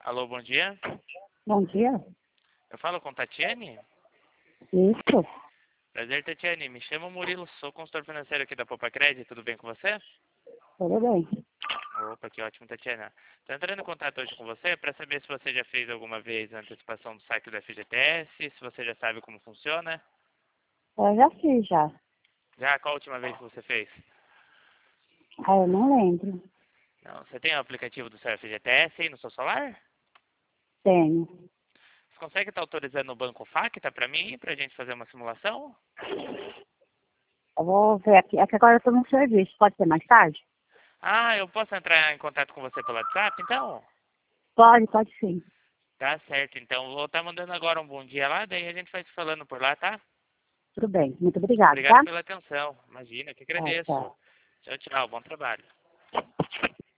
Alô, bom dia. Bom dia. Eu falo com Tatiane? Isso. Prazer, Tatiane. Me chamo Murilo, sou consultor financeiro aqui da Poupa Crédito. Tudo bem com você? Tudo bem. Opa, que ótimo, Tatiana. Estou entrando em contato hoje com você para saber se você já fez alguma vez a antecipação do saque do FGTS, se você já sabe como funciona. Eu já fiz já. Já, qual a última vez que você fez? Ah, eu não lembro. Não, você tem o aplicativo do seu FGTS aí no seu celular? Tenho. Você consegue estar autorizando o Banco Facta para mim, para a gente fazer uma simulação? Eu vou ver aqui. É que agora eu estou no serviço. Pode ser mais tarde? Ah, eu posso entrar em contato com você pelo WhatsApp, então? Pode sim. Tá certo, então vou estar mandando agora um bom dia lá, daí a gente vai se falando por lá, tá? Tudo bem. Muito obrigado, Obrigado tá? pela atenção. Imagina, que Ah, agradeço. tchau. Tchau, tchau. Bom trabalho.